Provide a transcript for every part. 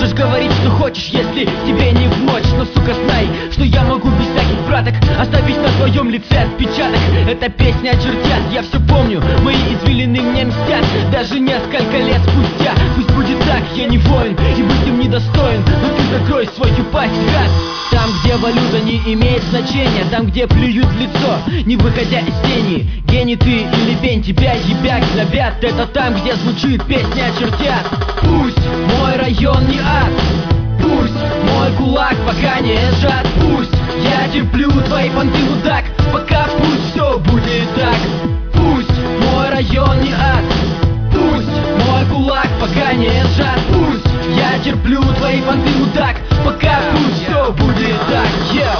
Можешь говорить, что хочешь, если тебе не в мочь. Но, сука, знай, что я могу без всяких враток оставить на твоем лице отпечаток. Эта песня о чертят, я все помню, мои извилины мне мстят. Даже несколько лет спустя, пусть будет так, я не воин и быть им недостоин. Но ты закрой свою пасть, гад. Там, где валюта не имеет значения, там, где плюют в лицо, не выходя из тени. Гений ты или бень, тебя ебят, гнобят. Это там, где звучит песня о чертят. Пусть мой район не ад, пусть мой кулак пока не сжат. Пусть я терплю твои понты, мудак, пока пусть все будет так. Пусть мой район не ад, пусть мой кулак пока не сжат. Пусть я терплю твои понты, мудак, пока пусть все будет так.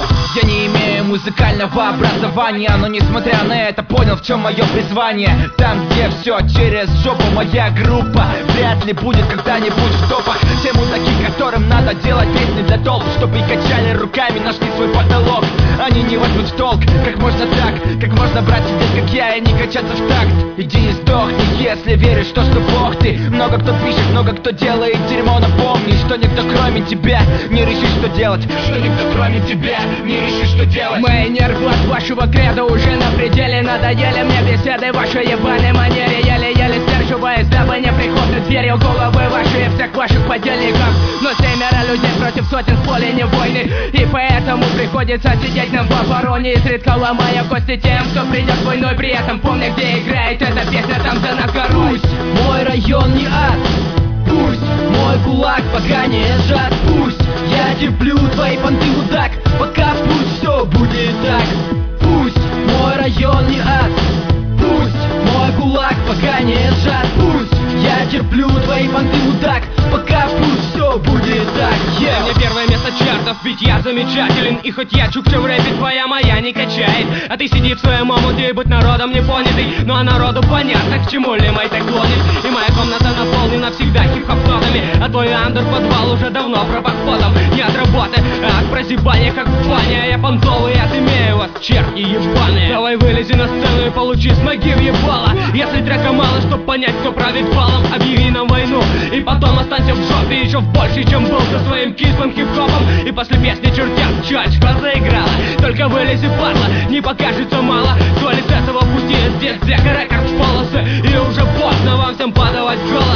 Я не имею музыкального образования, но несмотря на это понял, в чем мое призвание. Там, где все через жопу, моя группа вряд ли будет когда-нибудь в топах. Те мудаки, которым надо делать песни для толп, чтобы и качали руками, нашли свой потолок. Они не возьмут в толк, как можно так, как можно брать сидеть, как я, и не качаться в такт. Иди и сдохни, если веришь в то, что Бог ты. Много кто пишет, много кто делает дерьмо, но помни, что никто кроме тебя не решит, что делать. Что никто кроме тебя не решит, что делать. Майнер, глаз вашего креда уже на пределе. Надоели мне беседы в вашей ебаной манере. Еле-еле сдерживаясь, дабы не приходят дверью головы ваши и всех ваших подельников. Но 7 людей против сотен в поле не войны, и поэтому приходится сидеть нам в обороне, изредка ломая кости тем, кто придет войной. При этом помни, где играет эта песня, там за над горой. Пусть мой район не ад, пусть мой кулак пока не сжат. Пусть я терплю твои понты, мудак, пока пусть все будет так. Пусть мой район не ад, пусть мой кулак пока не сжат. Пусть я терплю твои понты, мудак, пока пусть все будет так. Мне первое место чартов, ведь я замечателен. И хоть я чукча в рэпе, твоя моя не качает. А ты сиди в своем омуте и будь народом не понятый. Ну а народу понятно, к чему Лимай так клонит. И моя комната наполнена всегда хип-хоп нотами, а твой андер-подвал уже давно пропах потом. Не от работы, а от прозябания, как в бане. А я понтовый, отымею вас, черти ебаные. Давай вылези на сцену и получи смоги в ебало. Если трека мало, чтоб понять, кто правит балом, объяви нам войну и потом останься в жопе еще в больше, чем был со своим кислым хип-хопом. И после песни чертят, чачка заиграла. Только вылези, падла, не покажется мало. Соли с этого пути здесь Зека Рекордс полосы. И уже поздно вам всем падать в голову.